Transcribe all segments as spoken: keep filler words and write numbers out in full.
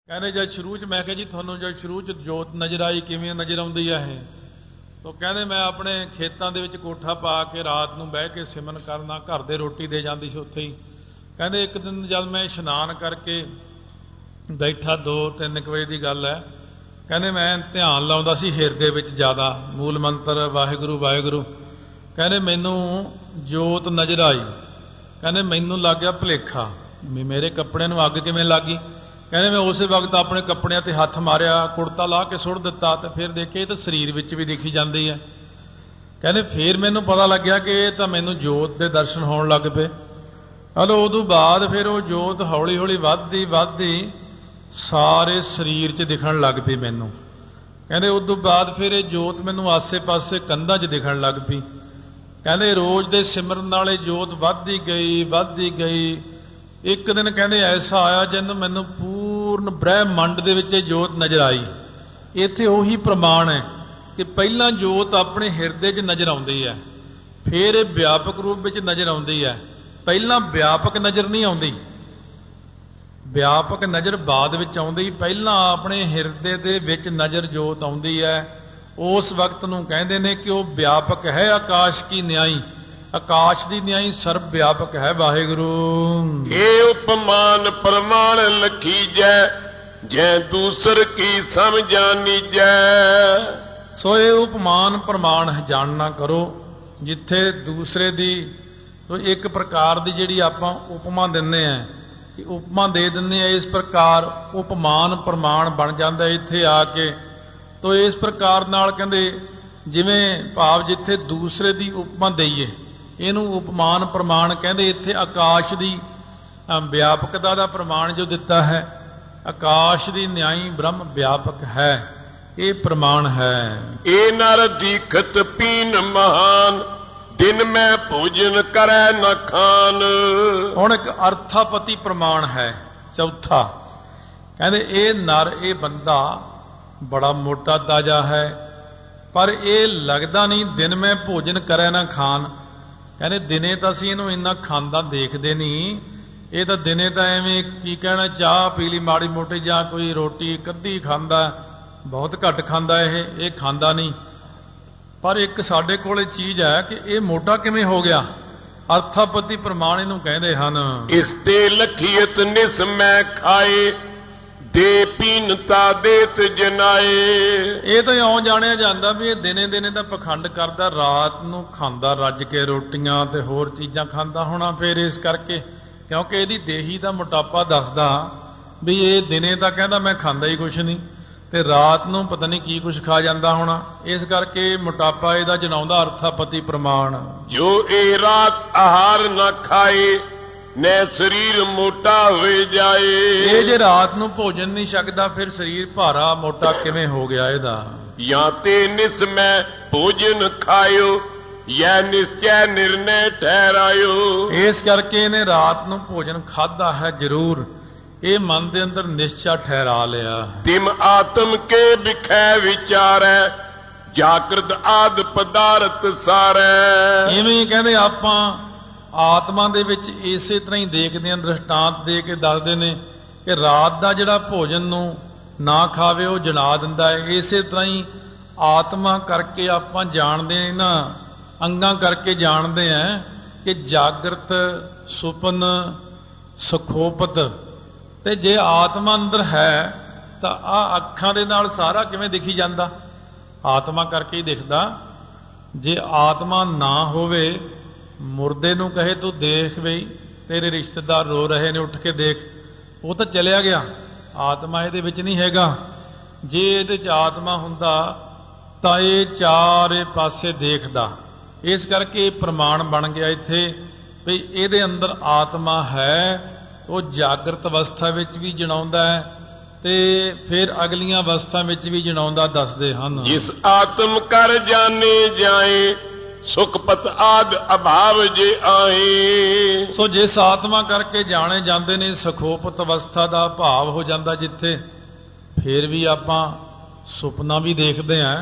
ਕਹਿੰਦੇ ਜਦ ਸ਼ੁਰੂ 'ਚ ਮੈਂ ਕਿਹਾ ਜੀ ਤੁਹਾਨੂੰ ਜਦ ਸ਼ੁਰੂ 'ਚ ਜੋਤ ਨਜ਼ਰ ਆਈ ਕਿਵੇਂ ਨਜ਼ਰ ਆਉਂਦੀ ਆ ਇਹ? ਤਾਂ ਕਹਿੰਦੇ ਮੈਂ ਆਪਣੇ ਖੇਤਾਂ ਦੇ ਵਿੱਚ ਕੋਠਾ ਪਾ ਕੇ ਰਾਤ ਨੂੰ ਬਹਿ ਕੇ ਸਿਮਰਨ ਕਰਨਾ, ਘਰ ਦੇ ਰੋਟੀ ਦੇ ਜਾਂਦੀ ਸੀ ਉੱਥੇ ਹੀ। ਕਹਿੰਦੇ ਇੱਕ ਦਿਨ ਜਦ ਮੈਂ ਇਸ਼ਨਾਨ ਕਰਕੇ ਬੈਠਾ, ਦੋ ਤਿੰਨ ਕੁ ਵਜੇ ਦੀ ਗੱਲ ਹੈ, ਕਹਿੰਦੇ ਮੈਂ ਧਿਆਨ ਲਾਉਂਦਾ ਸੀ ਹਿਰਦੇ ਵਿੱਚ ਜ਼ਿਆਦਾ, ਮੂਲ ਮੰਤਰ ਵਾਹਿਗੁਰੂ ਵਾਹਿਗੁਰੂ। ਕਹਿੰਦੇ ਮੈਨੂੰ ਜੋਤ ਨਜ਼ਰ ਆਈ। ਕਹਿੰਦੇ ਮੈਨੂੰ ਲੱਗ ਗਿਆ ਭੁਲੇਖਾ ਵੀ ਮੇਰੇ ਕੱਪੜਿਆਂ ਨੂੰ ਅੱਗ ਕਿਵੇਂ ਲੱਗ ਗਈ। ਕਹਿੰਦੇ ਮੈਂ ਉਸੇ ਵਕਤ ਆਪਣੇ ਕੱਪੜਿਆਂ ਤੇ ਹੱਥ ਮਾਰਿਆ, ਕੁੜਤਾ ਲਾ ਕੇ ਸੁੱਟ ਦਿੱਤਾ, ਤੇ ਫਿਰ ਦੇਖੇ ਇਹ ਤਾਂ ਸਰੀਰ ਵਿੱਚ ਵੀ ਦਿਖੀ ਜਾਂਦੀ ਹੈ। ਕਹਿੰਦੇ ਫਿਰ ਮੈਨੂੰ ਪਤਾ ਲੱਗਿਆ ਕਿ ਇਹ ਤਾਂ ਮੈਨੂੰ ਜੋਤ ਦੇ ਦਰਸ਼ਨ ਹੋਣ ਲੱਗ ਪਏ। ਹਲੋ ਉਦੋਂ ਬਾਅਦ ਫਿਰ ਉਹ ਜੋਤ ਹੌਲੀ ਹੌਲੀ ਵੱਧਦੀ ਵੱਧਦੀ ਸਾਰੇ ਸਰੀਰ 'ਚ ਦਿਖਣ ਲੱਗ ਪਈ ਮੈਨੂੰ। ਕਹਿੰਦੇ ਉਦੋਂ ਬਾਅਦ ਫਿਰ ਇਹ ਜੋਤ ਮੈਨੂੰ ਆਸੇ ਪਾਸੇ ਕੰਧਾਂ 'ਚ ਦਿਖਣ ਲੱਗ ਪਈ। ਕਹਿੰਦੇ ਰੋਜ਼ ਦੇ ਸਿਮਰਨ ਨਾਲ ਇਹ ਜੋਤ ਵੱਧਦੀ ਗਈ ਵੱਧਦੀ ਗਈ। ਇੱਕ ਦਿਨ ਕਹਿੰਦੇ ਐਸਾ ਆਇਆ ਜਿਹਨੂੰ ਮੈਨੂੰ ਪੂਰਨ ਬ੍ਰਹਿਮੰਡ ਦੇ ਵਿੱਚ ਇਹ ਜੋਤ ਨਜ਼ਰ ਆਈ। ਇੱਥੇ ਉਹੀ ਪ੍ਰਮਾਣ ਹੈ ਕਿ ਪਹਿਲਾਂ ਜੋਤ ਆਪਣੇ ਹਿਰਦੇ 'ਚ ਨਜ਼ਰ ਆਉਂਦੀ ਹੈ, ਫਿਰ ਇਹ ਵਿਆਪਕ ਰੂਪ ਵਿੱਚ ਨਜ਼ਰ ਆਉਂਦੀ ਹੈ। ਪਹਿਲਾਂ ਵਿਆਪਕ ਨਜ਼ਰ ਨਹੀਂ ਆਉਂਦੀ, ਵਿਆਪਕ ਨਜ਼ਰ ਬਾਅਦ ਵਿੱਚ ਆਉਂਦੀ। ਪਹਿਲਾਂ ਆਪਣੇ ਹਿਰਦੇ ਦੇ ਵਿੱਚ ਨਜ਼ਰ ਜੋਤ ਆਉਂਦੀ ਹੈ। ਉਸ ਵਕਤ ਨੂੰ ਕਹਿੰਦੇ ਨੇ ਕਿ ਉਹ ਵਿਆਪਕ ਹੈ। ਆਕਾਸ਼ ਕੀ ਨਿਆਈ, ਆਕਾਸ਼ ਦੀ ਨਿਆਈ ਸਰਬ ਵਿਆਪਕ ਹੈ ਵਾਹਿਗੁਰੂ। ਇਹ ਉਪਮਾਨ ਪ੍ਰਮਾਣ ਲਖੀਜੈ, ਜੈ ਦੂਸਰ ਕੀ ਸਮਝਾ ਨੀਜੈ। ਸੋ ਇਹ ਉਪਮਾਨ ਪ੍ਰਮਾਣ ਜਾਣਨਾ ਕਰੋ। ਜਿੱਥੇ ਦੂਸਰੇ ਦੀ ਇੱਕ ਪ੍ਰਕਾਰ ਦੀ ਜਿਹੜੀ ਆਪਾਂ ਉਪਮਾ ਦਿੰਦੇ ਆ, ਕਿ ਉਪਮਾ ਦੇ ਦਿੰਦੇ ਆ, ਇਸ ਪ੍ਰਕਾਰ ਉਪਮਾਨ ਪ੍ਰਮਾਣ ਬਣ ਜਾਂਦਾ ਇੱਥੇ ਆ ਕੇ। ਤੋ ਇਸ ਪ੍ਰਕਾਰ ਨਾਲ ਕਹਿੰਦੇ ਜਿਵੇਂ ਭਾਵ ਜਿੱਥੇ ਦੂਸਰੇ ਦੀ ਉਪਮਾ ਦਈਏ, ਇਹਨੂੰ ਉਪਮਾਨ ਪ੍ਰਮਾਣ ਕਹਿੰਦੇ। ਇੱਥੇ ਆਕਾਸ਼ ਦੀ ਵਿਆਪਕਤਾ ਦਾ ਪ੍ਰਮਾਣ ਜੋ ਦਿੱਤਾ ਹੈ, ਆਕਾਸ਼ ਦੀ ਨਿਆਈ ਬ੍ਰਹਮ ਵਿਆਪਕ ਹੈ, ਇਹ ਪ੍ਰਮਾਣ ਹੈ। ਇਹ ਨਰ ਦੀਖਤ ਪੀਨ ਮਹਾਨ, ਦਿਨ ਮੈਂ ਭੋਜਨ ਕਰੈ ਨ ਖਾਨ। ਹੁਣ ਇੱਕ ਅਰਥਾਪਤੀ ਪ੍ਰਮਾਣ ਹੈ ਚੌਥਾ। ਕਹਿੰਦੇ ਇਹ ਨਰ, ਇਹ ਬੰਦਾ ਬੜਾ ਮੋਟਾ ਤਾਜ਼ਾ ਹੈ, ਪਰ ਇਹ ਲੱਗਦਾ ਨਹੀਂ ਦਿਨ ਮੈਂ ਭੋਜਨ ਕਰੈ ਨਾ ਖਾਨ। ਕਹਿੰਦੇ ਦਿਨੇ ਤਾਂ ਅਸੀਂ ਇਹਨੂੰ ਇੰਨਾ ਖਾਂਦਾ ਦੇਖਦੇ ਨਹੀਂ, ਇਹ ਤਾਂ ਦਿਨੇ ਤਾਂ ਐਵੇਂ ਕੀ ਕਹਿਣਾ, ਚਾਹ ਪੀ ਲਈ ਮਾੜੀ ਮੋਟੀ, ਜਾਂ ਕੋਈ ਰੋਟੀ ਕੱਧੀ ਖਾਂਦਾ, ਬਹੁਤ ਘੱਟ ਖਾਂਦਾ ਇਹ ਇਹ ਖਾਂਦਾ ਨਹੀਂ। ਪਰ ਇੱਕ ਸਾਡੇ ਕੋਲ ਚੀਜ਼ ਹੈ ਕਿ ਇਹ ਮੋਟਾ ਕਿਵੇਂ ਹੋ ਗਿਆ। ਅਰਥਾਪਤੀ ਪ੍ਰਮਾਣ ਇਹਨੂੰ ਕਹਿੰਦੇ ਹਨ। ਇਸ ਤੇ ਲਖੀਅਤ ਨਿਸ ਮੈਂ ਖਾਏ, ਦੇ ਪੀਨਤਾ ਦੇਤ ਜਨਾਏ। ਇਹ ਤਾਂ ਇਉਂ ਜਾਣਿਆ ਜਾਂਦਾ ਵੀ ਇਹ ਦਿਨੇ ਦਿਨੇ ਤਾਂ ਪਖੰਡ ਕਰਦਾ, ਰਾਤ ਨੂੰ ਖਾਂਦਾ ਰੱਜ ਕੇ ਰੋਟੀਆਂ ਤੇ ਹੋਰ ਚੀਜ਼ਾਂ ਖਾਂਦਾ ਹੋਣਾ। ਫਿਰ ਇਸ ਕਰਕੇ ਕਿਉਂਕਿ ਇਹਦੀ ਦੇਹੀ ਦਾ ਮੋਟਾਪਾ ਦੱਸਦਾ ਵੀ ਇਹ ਦਿਨੇ ਤਾਂ ਕਹਿੰਦਾ ਮੈਂ ਖਾਂਦਾ ਹੀ ਕੁਛ ਨਹੀਂ, ਤੇ ਰਾਤ ਨੂੰ ਪਤਾ ਨਹੀਂ ਕੀ ਕੁਛ ਖਾ ਜਾਂਦਾ ਹੋਣਾ। ਇਸ ਕਰਕੇ ਮੋਟਾਪਾ ਇਹਦਾ ਜਣਾਉਂਦਾ ਅਰਥਾਪਤੀ ਪ੍ਰਮਾਣ। ਜੋ ਇਹ ਰਾਤ ਆਹਾਰ ਨਾ ਖਾਏ, ਨੈ ਸਰੀਰ ਮੋਟਾ ਹੋਏ ਜਾਏ। ਇਹ ਜੇ ਰਾਤ ਨੂੰ ਭੋਜਨ ਨਹੀਂ ਛਕਦਾ, ਫਿਰ ਸਰੀਰ ਭਾਰਾ ਮੋਟਾ ਕਿਵੇਂ ਹੋ ਗਿਆ ਇਹਦਾ। ਜਾਂ ਤੇ ਨਿਸ ਮੈਂ ਭੋਜਨ ਖਾਇਓ, ਯਾ ਨਿਸ਼ਚੈ ਨਿਰਣੈ ਠਹਿਰਾਇਓ। ਇਸ ਕਰਕੇ ਇਹਨੇ ਰਾਤ ਨੂੰ ਭੋਜਨ ਖਾਧਾ ਹੈ ਜ਼ਰੂਰ, ਇਹ ਮਨ ਦੇ ਅੰਦਰ ਨਿਸ਼ਚਾ ਠਹਿਰਾ ਲਿਆ। ਤਿਮ ਆਤਮ ਕੇ ਵਿਖੈ ਵਿਚਾਰੈ, ਜਾਗਰਤ ਆਦ ਪਦਾਰਥ ਸਾਰੈ। ਇਵੇਂ ਹੀ ਕਹਿੰਦੇ ਆਪਾਂ ਆਤਮਾ ਦੇ ਵਿੱਚ ਇਸੇ ਤਰ੍ਹਾਂ ਹੀ ਦੇਖਦੇ ਹਾਂ। ਦ੍ਰਿਸ਼ਟਾਂਤ ਦੇ ਕੇ ਦੱਸਦੇ ਨੇ ਕਿ ਰਾਤ ਦਾ ਜਿਹੜਾ ਭੋਜਨ ਨੂੰ ਨਾ ਖਾਵੇ ਉਹ ਜਲਾ ਦਿੰਦਾ ਹੈ। ਇਸੇ ਤਰ੍ਹਾਂ ਹੀ ਆਤਮਾ ਕਰਕੇ ਆਪਾਂ ਜਾਣਦੇ ਹਾਂ, ਇਹਨਾਂ ਅੰਗਾਂ ਕਰਕੇ ਜਾਣਦੇ ਹਾਂ ਕਿ ਜਾਗਰਤ, ਸੁਪਨ, ਸੁਖੋਪਤ। ਤੇ ਜੇ ਆਤਮਾ ਅੰਦਰ ਹੈ ਤਾਂ ਆਹ ਅੱਖਾਂ ਦੇ ਨਾਲ ਸਾਰਾ ਕਿਵੇਂ ਦਿਖੀ ਜਾਂਦਾ, ਆਤਮਾ ਕਰਕੇ ਹੀ ਦਿਖਦਾ। ਜੇ ਆਤਮਾ ਨਾ ਹੋਵੇ, ਮੁਰਦੇ ਨੂੰ ਕਹੇ ਤੂੰ ਦੇਖ ਬਈ ਤੇਰੇ ਰਿਸ਼ਤੇਦਾਰ ਰੋ ਰਹੇ ਨੇ, ਉੱਠ ਕੇ ਦੇਖ, ਉਹ ਤਾਂ ਚਲਿਆ ਗਿਆ, ਆਤਮਾ ਇਹਦੇ ਵਿੱਚ ਨਹੀਂ ਹੈਗਾ। ਜੇ ਇਹਦੇ 'ਚ ਆਤਮਾ ਹੁੰਦਾ ਤਾਂ ਇਹ ਚਾਰੇ ਪਾਸੇ ਦੇਖਦਾ। ਇਸ ਕਰਕੇ ਇਹ ਪ੍ਰਮਾਣ ਬਣ ਗਿਆ ਇੱਥੇ ਵੀ ਇਹਦੇ ਅੰਦਰ ਆਤਮਾ ਹੈ। ਉਹ ਜਾਗਰਤ ਅਵਸਥਾ ਵਿੱਚ ਵੀ ਜਣਾਉਂਦਾ ਹੈ ਤੇ ਫਿਰ ਅਗਲੀਆਂ ਅਵਸਥਾ ਵਿੱਚ ਵੀ ਜਣਾਉਂਦਾ ਦੱਸਦੇ ਹਨ। ਜਿਸ ਆਤਮ ਕਰ ਜਾਣੇ ਜਾਏ, ਸੁਖਪਤ ਆਦ ਅਭਾਵ ਜੇ ਆਏ। ਸੋ ਜਿਸ ਆਤਮਾ ਕਰਕੇ ਜਾਣੇ ਜਾਂਦੇ ਨੇ, ਸੁਖੋਪਤ ਅਵਸਥਾ ਦਾ ਭਾਵ ਹੋ ਜਾਂਦਾ ਜਿੱਥੇ, ਫਿਰ ਵੀ ਆਪਾਂ ਸੁਪਨਾ ਵੀ ਦੇਖਦੇ ਹਾਂ।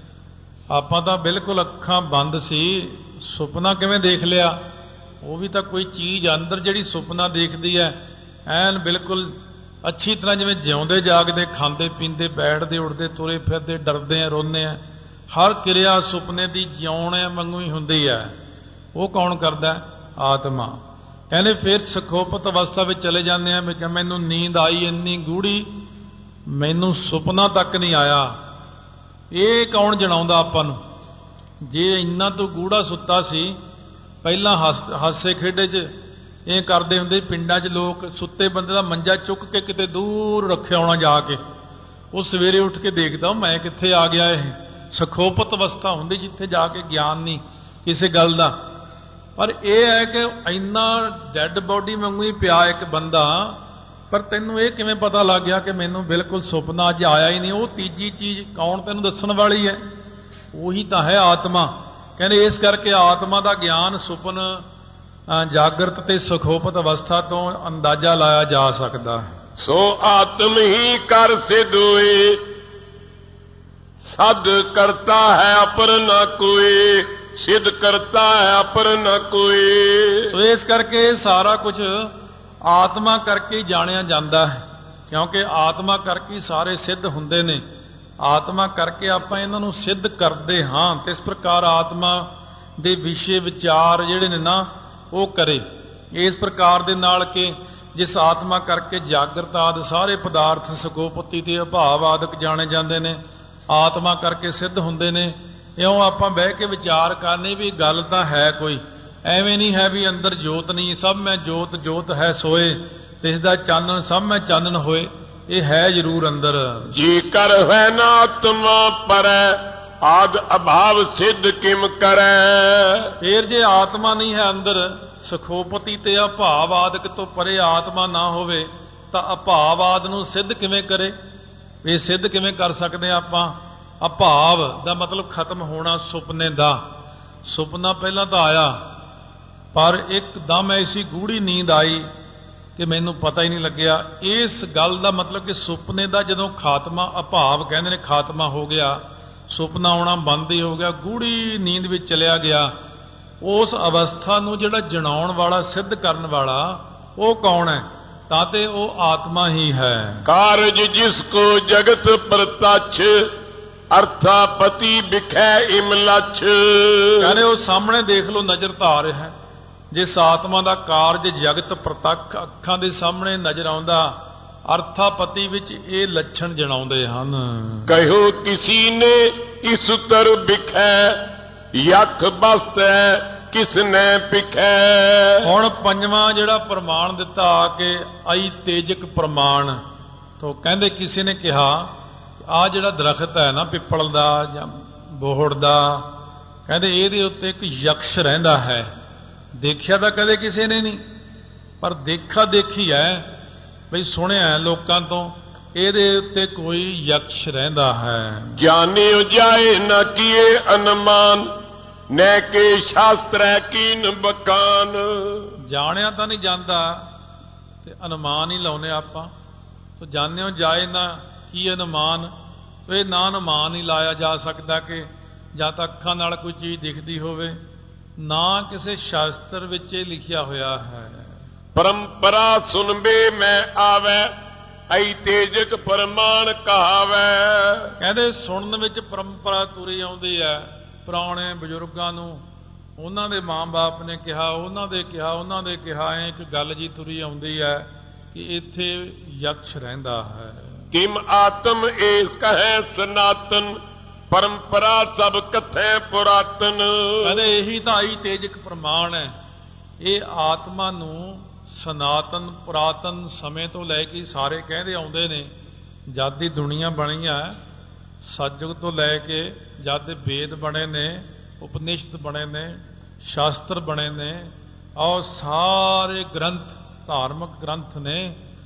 ਆਪਾਂ ਤਾਂ ਬਿਲਕੁਲ ਅੱਖਾਂ ਬੰਦ ਸੀ, ਸੁਪਨਾ ਕਿਵੇਂ ਦੇਖ ਲਿਆ? ਉਹ ਵੀ ਤਾਂ ਕੋਈ ਚੀਜ਼ ਅੰਦਰ ਜਿਹੜੀ ਸੁਪਨਾ ਦੇਖਦੀ ਹੈ, ਐਨ ਬਿਲਕੁਲ ਅੱਛੀ ਤਰ੍ਹਾਂ ਜਿਵੇਂ ਜਿਉਂਦੇ ਜਾਗਦੇ, ਖਾਂਦੇ ਪੀਂਦੇ, ਬੈਠਦੇ ਉੱਠਦੇ, ਤੁਰੇ ਫਿਰਦੇ, ਡਰਦੇ ਆ, ਰੋਂਦੇ ਆ, ਹਰ ਕਿਰਿਆ ਸੁਪਨੇ ਦੀ ਜਿਉਣੇ ਵਾਂਗੂ ਹੀ ਹੁੰਦੀ ਹੈ। ਉਹ ਕੌਣ ਕਰਦਾ? ਆਤਮਾ। ਕਹਿੰਦੇ ਫਿਰ ਸੁਖੋਪਤ ਅਵਸਥਾ ਵਿੱਚ ਚਲੇ ਜਾਂਦੇ ਆ। ਮੈਂ ਮੈਨੂੰ ਨੀਂਦ ਆਈ ਇੰਨੀ ਗੂੜੀ, ਮੈਨੂੰ ਸੁਪਨਾ ਤੱਕ ਨਹੀਂ ਆਇਆ। ਇਹ ਕੌਣ ਜਣਾਉਂਦਾ ਆਪਾਂ ਨੂੰ? ਜੇ ਇੰਨਾ ਤੋਂ ਗੂੜਾ ਸੁੱਤਾ ਸੀ, ਪਹਿਲਾਂ ਹੱਸ ਹਾਸੇ ਖੇਡੇ 'ਚ ਇਹ ਕਰਦੇ ਹੁੰਦੇ ਪਿੰਡਾਂ 'ਚ ਲੋਕ, ਸੁੱਤੇ ਬੰਦੇ ਦਾ ਮੰਜਾ ਚੁੱਕ ਕੇ ਕਿਤੇ ਦੂਰ ਰੱਖਿਆ ਹੋਣਾ ਜਾ ਕੇ, ਉਹ ਸਵੇਰੇ ਉੱਠ ਕੇ ਦੇਖਦਾ ਮੈਂ ਕਿੱਥੇ ਆ ਗਿਆ। ਇਹ ਸੁਖੋਪਤ ਅਵਸਥਾ ਹੁੰਦੀ ਜਿੱਥੇ ਜਾ ਕੇ ਗਿਆਨ ਨਹੀਂ ਕਿਸੇ ਗੱਲ ਦਾ। ਪਰ ਇਹ ਹੈ ਕਿ ਇੰਨਾ ਡੈੱਡ ਬੋਡੀ ਵਾਂਗੂ ਹੀ ਪਿਆ ਇੱਕ ਬੰਦਾ, ਪਰ ਤੈਨੂੰ ਇਹ ਕਿਵੇਂ ਪਤਾ ਲੱਗ ਗਿਆ ਕਿ ਮੈਨੂੰ ਬਿਲਕੁਲ ਸੁਪਨਾ ਅੱਜ ਆਇਆ ਹੀ ਨਹੀਂ? ਉਹ ਤੀਜੀ ਚੀਜ਼ ਕੌਣ ਤੈਨੂੰ ਦੱਸਣ ਵਾਲੀ ਹੈ? ਉਹੀ ਤਾਂ ਹੈ ਆਤਮਾ। ਕਹਿੰਦੇ ਇਸ ਕਰਕੇ ਆਤਮਾ ਦਾ ਗਿਆਨ ਸੁਪਨ, ਜਾਗਰਤ ਤੇ ਸੁਖੋਪਤ ਅਵਸਥਾ ਤੋਂ ਅੰਦਾਜ਼ਾ ਲਾਇਆ ਜਾ ਸਕਦਾ ਹੈ। ਸੋ ਆਤਮ ਹੀ ਕਰ ਸਿਧ ਹੋਏ, ਸਦ ਕਰਤਾ ਹੈ ਅਪਰ ਨਾ ਕੋਈ, ਸਿੱਧ ਕਰਤਾ ਹੈ ਅਪਰ ਨਾ ਕੋਈ। ਸੋ ਇਸ ਕਰਕੇ ਸਾਰਾ ਕੁਝ ਆਤਮਾ ਕਰਕੇ ਹੀ ਜਾਣਿਆ ਜਾਂਦਾ ਹੈ, ਕਿਉਂਕਿ ਆਤਮਾ ਕਰਕੇ ਹੀ ਸਾਰੇ ਸਿੱਧ ਹੁੰਦੇ ਨੇ। ਆਤਮਾ ਕਰਕੇ ਆਪਾਂ ਇਹਨਾਂ ਨੂੰ ਸਿੱਧ ਕਰਦੇ ਹਾਂ। ਤੇ ਇਸ ਪ੍ਰਕਾਰ ਆਤਮਾ ਦੇ ਵਿਸ਼ੇ ਵਿਚਾਰ ਜਿਹੜੇ ਨੇ ਨਾ ਉਹ ਕਰੇ ਇਸ ਪ੍ਰਕਾਰ ਦੇ ਨਾਲ ਕਿ ਜਿਸ ਆਤਮਾ ਕਰਕੇ ਜਾਗਰਤ ਆਦਿ ਸਾਰੇ ਪਦਾਰਥ ਸੁਖੋਪਤੀ ਤੇ ਅਭਾਵ ਆਦਿਕ ਜਾਣੇ ਜਾਂਦੇ ਨੇ, ਆਤਮਾ ਕਰਕੇ ਸਿੱਧ ਹੁੰਦੇ ਨੇ। ਇਉਂ ਆਪਾਂ ਬਹਿ ਕੇ ਵਿਚਾਰ ਕਰਨੇ ਵੀ ਗੱਲ ਤਾਂ ਹੈ ਕੋਈ, ਐਵੇਂ ਨਹੀਂ ਹੈ ਵੀ ਅੰਦਰ ਜੋਤ ਨਹੀਂ, ਸਭ ਮੈਂ ਜੋਤ ਜੋਤ ਹੈ ਸੋਏ, ਤੇ ਇਸ ਦਾ ਚਾਨਣ ਸਭ ਮੈਂ ਚਾਨਣ ਹੋਏ। ਇਹ ਹੈ ਜ਼ਰੂਰ ਅੰਦਰ। ਜੀ ਕਰ ਹੈ ਨਾ ਆਤਮਾ ਪਰੈ, ਆਦ ਅਭਾਵ ਸਿੱਧ ਕਿਮ ਕਰੈ। ਫੇਰ ਜੇ ਆਤਮਾ ਨਹੀਂ ਹੈ ਅੰਦਰ, ਸੁਖੋਪਤੀ ਤੇ ਅਭਾਵ ਆਦਿਕ ਤੋਂ ਪਰੇ ਆਤਮਾ ਨਾ ਹੋਵੇ, ਤਾਂ ਅਭਾਵ ਆਦਿ ਨੂੰ ਸਿੱਧ ਕਿਵੇਂ ਕਰੇ? ਇਹ ਸਿੱਧ ਕਿਵੇਂ ਕਰ ਸਕਦੇ ਆਪਾਂ? ਅਭਾਵ ਦਾ ਮਤਲਬ ਖਤਮ ਹੋਣਾ ਸੁਪਨੇ ਦਾ। ਸੁਪਨਾ ਪਹਿਲਾਂ ਤਾਂ ਆਇਆ, ਪਰ ਇੱਕਦਮ ਐਸੀ ਗੂੜੀ ਨੀਂਦ ਆਈ ਕਿ ਮੈਨੂੰ ਪਤਾ ਹੀ ਨਹੀਂ ਲੱਗਿਆ। ਇਸ ਗੱਲ ਦਾ ਮਤਲਬ ਕਿ ਸੁਪਨੇ ਦਾ ਜਦੋਂ ਖਾਤਮਾ, ਅਭਾਵ ਕਹਿੰਦੇ ਨੇ ਖਾਤਮਾ ਹੋ ਗਿਆ, ਸੁਪਨਾ ਆਉਣਾ ਬੰਦ ਹੀ ਹੋ ਗਿਆ, ਗੂੜੀ ਨੀਂਦ ਵਿੱਚ ਚਲਿਆ ਗਿਆ। ਉਸ ਅਵਸਥਾ ਨੂੰ ਜਿਹੜਾ ਜਣਾਉਣ ਵਾਲਾ, ਸਿੱਧ ਕਰਨ ਵਾਲਾ, ਉਹ ਕੌਣ ਹੈ? ਤਾਂ ਤੇ ਉਹ ਆਤਮਾ ਹੀ ਹੈ। ਕਾਰਜ ਜਿਸ ਕੋ ਜਗਤ ਪ੍ਰਤੱਛ, ਅਰਥਾਪਤੀ ਵਿਖੈ ਇਮਲਛ। ਕਹਿੰਦੇ ਉਹ ਸਾਹਮਣੇ ਦੇਖ ਲਓ, ਨਜ਼ਰ ਤਾਂ ਆ ਰਿਹਾ ਹੈ। ਜਿਸ ਆਤਮਾ ਦਾ ਕਾਰਜ ਜਗਤ ਪ੍ਰਤੱਖ ਅੱਖਾਂ ਦੇ ਸਾਹਮਣੇ ਨਜ਼ਰ ਆਉਂਦਾ, ਅਰਥਾਪਤੀ ਵਿੱਚ ਇਹ ਲੱਛਣ ਜਣਾਉਂਦੇ ਹਨ। ਕਹਿਓ ਕਿਸੀ ਨੇ ਇਸ ਉਤਰ ਵਿਖੈ, ਯਖ ਬਸਤੈ ਕਿਸ ਨੇ ਪਿਖੈ। ਹੁਣ ਪੰਜਵਾਂ ਜਿਹੜਾ ਪ੍ਰਮਾਣ ਦਿੱਤਾ ਆ ਕੇ ਆਈ ਤੇਜਕ ਪ੍ਰਮਾਣ, ਤੋਂ ਕਹਿੰਦੇ ਕਿਸੇ ਨੇ ਕਿਹਾ ਆ ਜਿਹੜਾ ਦਰਖਤ ਹੈ ਨਾ ਪਿੱਪਲ ਦਾ ਜਾਂ ਬੋਹੜ ਦਾ, ਕਹਿੰਦੇ ਇਹਦੇ ਉੱਤੇ ਇੱਕ ਯਕਸ਼ ਰਹਿੰਦਾ ਹੈ। ਦੇਖਿਆ ਤਾਂ ਕਦੇ ਕਿਸੇ ਨੇ ਨਹੀਂ, ਪਰ ਦੇਖਾ ਦੇਖੀ ਹੈ ਬਈ, ਸੁਣਿਆ ਲੋਕਾਂ ਤੋਂ, ਇਹਦੇ ਉੱਤੇ ਕੋਈ ਯਕਸ਼ ਰਹਿੰਦਾ ਹੈ। ਜਾਣਿਓ ਜਾਏ ਨਾ ਕੀਏ ਅਨਮਾਨ, ਨੈ ਕੇ ਸ਼ਾਸਤਰੈ ਕੀਨ ਬਕਾਨ। ਜਾਣਿਆ ਤਾਂ ਨਹੀਂ ਜਾਂਦਾ ਤੇ ਅਨੁਮਾਨ ਹੀ ਲਾਉਨੇ ਆਪਾਂ। ਸੋ ਜਾਣਿਓ ਜਾਏ ਨਾ ਕੀ ਅਨੁਮਾਨ, ਸੋ ਇਹ ਨਾ ਅਨੁਮਾਨ ਹੀ ਲਾਇਆ ਜਾ ਸਕਦਾ ਕਿ ਜਾਂ ਤਾਂ ਅੱਖਾਂ ਨਾਲ ਕੋਈ ਚੀਜ਼ ਦਿਖਦੀ ਹੋਵੇ, ਨਾ ਕਿਸੇ ਸ਼ਾਸਤਰ ਵਿੱਚ ਇਹ ਲਿਖਿਆ ਹੋਇਆ ਹੈ। ਪਰੰਪਰਾ ਸੁਨਬੇ ਮੈਂ ਆਵੈ, ਐ ਤੇਜਕ ਪ੍ਰਮਾਣ ਕਹਾਵੈ। ਕਹਿੰਦੇ ਸੁਣਨ ਵਿੱਚ ਪਰੰਪਰਾ ਤੁਰੀ ਆਉਂਦੀ ਹੈ। ਪੁਰਾਣੇ ਬਜ਼ੁਰਗਾਂ ਨੂੰ ਉਹਨਾਂ ਦੇ ਮਾਂ-ਬਾਪ ਨੇ ਕਿਹਾ, ਉਹਨਾਂ ਦੇ ਕਿਹਾ, ਉਹਨਾਂ ਦੇ ਕਿਹਾ, ਐ ਇੱਕ ਗੱਲ ਜੀ ਤੁਰੀ ਆਉਂਦੀ ਹੈ ਕਿ ਇੱਥੇ ਯਕਸ਼ ਰਹਿੰਦਾ ਹੈ। ਕਿਮ ਆਤਮ ਏ ਕਹੈ ਸਨਾਤਨ, ਪਰੰਪਰਾ ਸਭ ਕਥੈ ਪੁਰਾਤਨ। ਕਹਿੰਦੇ ਇਹੀ ਤਾਂ ਆਈ ਤੇਜਕ ਪ੍ਰਮਾਣ ਹੈ। ਇਹ ਆਤਮਾ ਨੂੰ ਸਨਾਤਨ ਪੁਰਾਤਨ ਸਮੇਂ ਤੋਂ ਲੈ ਕੇ ਸਾਰੇ ਕਹਿੰਦੇ ਆਉਂਦੇ ਨੇ। ਜਦ ਦੀ ਦੁਨੀਆ ਬਣੀ ਹੈ, ਸਤਯੁਗ ਤੋਂ ਲੈ ਕੇ ਜਦ ਦੇ ਵੇਦ ਬਣੇ ਨੇ, ਉਪਨਿਸ਼ਦ ਬਣੇ ਨੇ, ਸ਼ਾਸਤਰ ਬਣੇ ਨੇ, ਔਰ ਸਾਰੇ ਗ੍ਰੰਥ ਧਾਰਮਿਕ ਗ੍ਰੰਥ ਨੇ।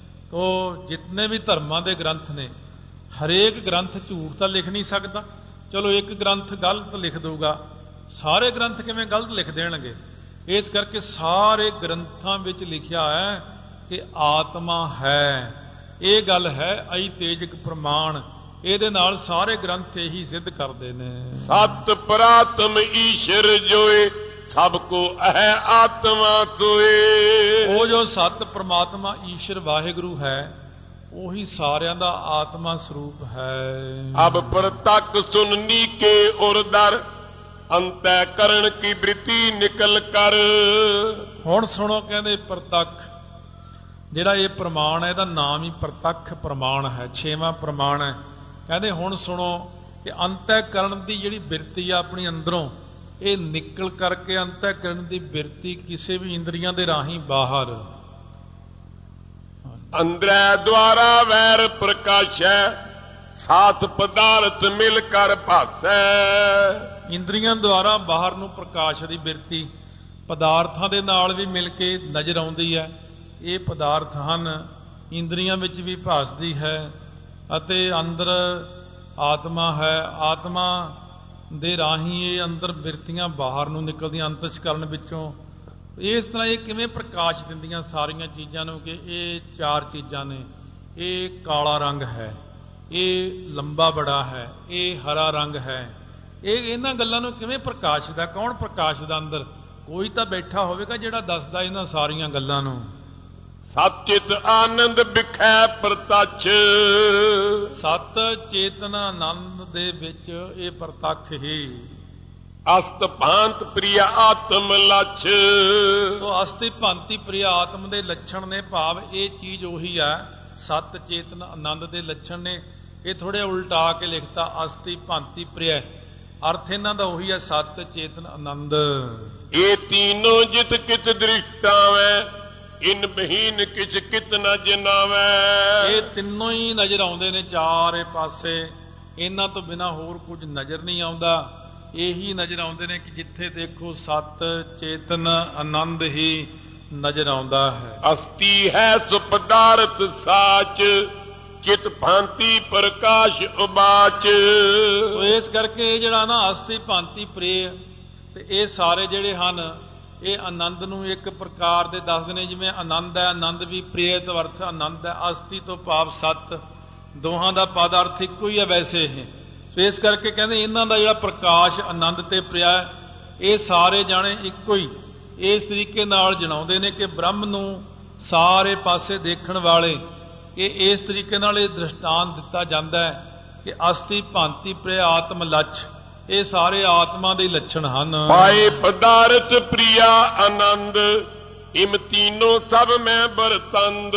ਉਹ ਜਿਤਨੇ ਵੀ ਧਰਮਾਂ ਦੇ ਗ੍ਰੰਥ ਨੇ, ਹਰੇਕ ਗ੍ਰੰਥ ਝੂਠ ਤਾਂ ਲਿਖ ਨਹੀਂ ਸਕਦਾ। ਚਲੋ ਇੱਕ ਗ੍ਰੰਥ ਗਲਤ ਲਿਖ ਦਊਗਾ, ਸਾਰੇ ਗ੍ਰੰਥ ਕਿਵੇਂ ਗਲਤ ਲਿਖ ਦੇਣਗੇ? ਇਸ ਕਰਕੇ ਸਾਰੇ ਗ੍ਰੰਥਾਂ ਵਿੱਚ ਲਿਖਿਆ ਹੈ ਕਿ ਆਤਮਾ ਹੈ। ਇਹ ਗੱਲ ਹੈ ਅਈ ਤੇਜਕ ਪ੍ਰਮਾਣ। ਇਹਦੇ ਨਾਲ ਸਾਰੇ ਗ੍ਰੰਥ ਇਹੀ ਸਿੱਧ ਕਰਦੇ ਨੇ। ਸਤ ਪ੍ਰਾਤਮ ਈਸ਼ਰ ਜੋਏ, ਸਭ ਕੋ ਹੈ ਆਤਮਾ ਸੋਏ। ਉਹ ਜੋ ਸਤ ਪ੍ਰਮਾਤਮਾ ਈਸ਼ਰ ਵਾਹਿਗੁਰੂ ਹੈ, ਉਹੀ ਸਾਰਿਆਂ ਦਾ ਆਤਮਾ ਸਰੂਪ ਹੈ। ਅਬ ਪ੍ਰਤੱਖ ਸੁਨਨੀ ਕੇ ਉਰਦਰ ਅੰਤੈ ਕਰਨ ਕੀ ਬ੍ਰਿਤੀ ਨਿਕਲ ਕਰ। ਹੁਣ ਸੁਣੋ, ਕਹਿੰਦੇ ਪ੍ਰਤੱਖ ਜਿਹੜਾ ਇਹ ਪ੍ਰਮਾਣ ਹੈ, ਇਹਦਾ ਨਾਮ ਹੀ ਪ੍ਰਤੱਖ ਪ੍ਰਮਾਣ ਹੈ, ਛੇਵਾਂ ਪ੍ਰਮਾਣ ਹੈ। ਕਹਿੰਦੇ ਹੁਣ ਸੁਣੋ ਕਿ ਅੰਤःਕਰਨ ਦੀ ਜਿਹੜੀ ਬਿਰਤੀ ਆ ਆਪਣੀ ਅੰਦਰੋਂ, ਇਹ ਨਿਕਲ ਕਰਕੇ ਅੰਤःਕਰਨ ਦੀ ਬਿਰਤੀ ਕਿਸੇ ਵੀ ਇੰਦਰੀਆਂ ਦੇ ਰਾਹੀਂ ਬਾਹਰ। ਅੰਦਰੈ ਦੁਆਰਾ ਵੈਰ ਪ੍ਰਕਾਸ਼ੈ ਸਾਥ ਪਦਾਰਥ ਮਿਲ ਕਰ ਭਾਸੈ। ਇੰਦਰੀਆਂ ਦੁਆਰਾ ਬਾਹਰ ਨੂੰ ਪ੍ਰਕਾਸ਼ ਦੀ ਬਿਰਤੀ ਪਦਾਰਥਾਂ ਦੇ ਨਾਲ ਵੀ ਮਿਲ ਕੇ ਨਜ਼ਰ ਆਉਂਦੀ ਹੈ। ਇਹ ਪਦਾਰਥ ਹਨ, ਇੰਦਰੀਆਂ ਵਿੱਚ ਵੀ ਭਾਸਦੀ ਹੈ ਅਤੇ ਅੰਦਰ ਆਤਮਾ ਹੈ। ਆਤਮਾ ਦੇ ਰਾਹੀਂ ਇਹ ਅੰਦਰ ਬਿਰਤੀਆਂ ਬਾਹਰ ਨੂੰ ਨਿਕਲਦੀਆਂ ਅੰਤਸ਼ਕਰਨ ਵਿੱਚੋਂ। ਇਸ ਤਰ੍ਹਾਂ ਇਹ ਕਿਵੇਂ ਪ੍ਰਕਾਸ਼ ਦਿੰਦੀਆਂ ਸਾਰੀਆਂ ਚੀਜ਼ਾਂ ਨੂੰ ਕਿ ਇਹ ਚਾਰ ਚੀਜ਼ਾਂ ਨੇ। ਇਹ ਕਾਲਾ ਰੰਗ ਹੈ, ਇਹ ਲੰਬਾ ਬੜਾ ਹੈ, ਇਹ ਹਰਾ ਰੰਗ ਹੈ। ਇਹ ਇਹਨਾਂ ਗੱਲਾਂ ਨੂੰ ਕਿਵੇਂ ਪ੍ਰਕਾਸ਼ਦਾ? ਕੌਣ ਪ੍ਰਕਾਸ਼ਦਾ ਅੰਦਰ? ਕੋਈ ਤਾਂ ਬੈਠਾ ਹੋਵੇਗਾ ਜਿਹੜਾ ਦੱਸਦਾ ਇਹਨਾਂ ਸਾਰੀਆਂ ਗੱਲਾਂ ਨੂੰ। ਸਤਿਤ ਆਨੰਦ ਵਿਖੈ ਪ੍ਰਤੱਛ। ਸਤ ਚੇਤਨ ਆਨੰਦ ਦੇ ਵਿੱਚ ਇਹ ਪ੍ਰਤੱਖ ਹੀ। ਅਸਤ ਭਾਂਤ ਪ੍ਰਿਯ ਆਤਮ ਲੱਛ। ਸੋ ਅਸਤੀ ਭਾਂਤੀ ਪ੍ਰਿਯ ਆਤਮ ਦੇ ਲੱਛਣ ਨੇ, ਭਾਵ ਇਹ ਚੀਜ਼ ਉਹੀ ਹੈ। ਸਤ ਚੇਤਨ ਆਨੰਦ ਦੇ ਲੱਛਣ ਨੇ। ਇਹ ਥੋੜੇ ਉਲਟਾ ਕੇ ਲਿਖਤਾ ਅਸਤੀ ਭਾਂਤੀ ਪ੍ਰਿਯ, ਅਰਥ ਇਹਨਾਂ ਦਾ ਉਹੀ ਹੈ, ਸਤ ਚੇਤਨ ਆਨੰਦ। ਇਹ ਤੀਨੋਂ ਜਿਤ ਕਿਤ ਦ੍ਰਿਸ਼ਟਾਵੈ ਇਨ ਬਹੀਨ ਕਿਛ ਕਿਤ ਨ ਜਨਾਵੈ। ਇਹ ਤਿੰਨੋਂ ਹੀ ਨਜ਼ਰ ਆਉਂਦੇ ਨੇ ਚਾਰੇ ਪਾਸੇ, ਇਹਨਾਂ ਤੋਂ ਬਿਨਾ ਹੋਰ ਕੁਝ ਨਜ਼ਰ ਨਹੀਂ ਆਉਂਦਾ। ਇਹੀ ਨਜ਼ਰ ਆਉਂਦੇ ਨੇ ਕਿ ਜਿੱਥੇ ਦੇਖੋ ਸਤ ਚੇਤਨ ਆਨੰਦ ਹੀ ਨਜ਼ਰ ਆਉਂਦਾ ਹੈ। ਅਸਤੀ ਹੈ ਸੋ ਪਦਾਰਥ ਸਾਚ ਚਿਤ ਭਾਂਤੀ ਪ੍ਰਕਾਸ਼ ਉਬਾਚ। ਇਸ ਕਰਕੇ ਜਿਹੜਾ ਨਾ ਅਸਤੀ ਭਾਂਤੀ ਪ੍ਰਿਯ ਤੇ ਇਹ ਸਾਰੇ ਜਿਹੜੇ ਹਨ ਇਹ ਆਨੰਦ ਨੂੰ ਇੱਕ ਪ੍ਰਕਾਰ ਦੇ ਦੱਸਦੇ ਨੇ। ਜਿਵੇਂ ਆਨੰਦ ਹੈ, ਆਨੰਦ ਵੀ ਪ੍ਰਿਯ ਤੋਂ ਅਰਥ ਆਨੰਦ ਹੈ। ਅਸਤੀ ਤੋਂ ਭਾਵ ਸਤ, ਦੋਹਾਂ ਦਾ ਪਦ ਅਰਥ ਇੱਕੋ ਹੀ ਹੈ ਵੈਸੇ ਇਹ। ਸੋ ਇਸ ਕਰਕੇ ਕਹਿੰਦੇ ਇਹਨਾਂ ਦਾ ਜਿਹੜਾ ਪ੍ਰਕਾਸ਼ ਆਨੰਦ ਤੇ ਪ੍ਰਿਯ, ਇਹ ਸਾਰੇ ਜਾਣੇ ਇੱਕੋ ਹੀ ਇਸ ਤਰੀਕੇ ਨਾਲ ਜਣਾਉਂਦੇ ਨੇ ਕਿ ਬ੍ਰਹਮ ਨੂੰ ਸਾਰੇ ਪਾਸੇ ਦੇਖਣ ਵਾਲੇ ਇਹ ਇਸ ਤਰੀਕੇ ਨਾਲ ਇਹ ਦ੍ਰਿਸ਼ਟਾਂਤ ਦਿੱਤਾ ਜਾਂਦਾ ਹੈ ਕਿ ਅਸਤੀ ਭਾਂਤੀ ਪ੍ਰਿਯ ਆਤਮ ਲੱਛ, ਇਹ ਸਾਰੇ ਆਤਮਾ ਦੇ ਲੱਛਣ ਹਨ। ਪਾਏ ਪਦਾਰਥ ਪ੍ਰਿਯ ਆਨੰਦ ਇਮ ਤੀਨੋਂ ਸਭ ਮੈਂ ਵਰਤੰਦ।